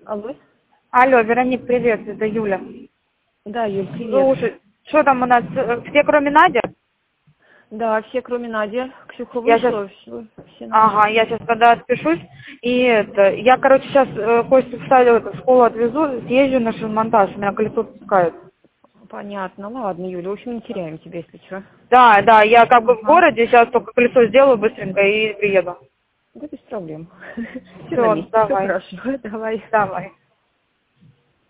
Алло. Алло, Вероник, привет, это Юля. Да, Юль, привет. Слушай, что там у нас, все кроме Нади? Да, все кроме Нади. Ксюха Я вышла, сейчас, все ага, нормально. я сейчас когда отпишусь, и это, я, короче, сейчас Костю в садик, в школу отвезу, съезжу на шиномонтаж, меня колесо пускает. Понятно, ладно, Юля, в общем, не теряем тебя, если что. Да, я как бы в Ага. городе, сейчас только колесо сделаю быстренько и приеду. Да без проблем. Все на Все, месте, все давай, хорошо. Давай. давай.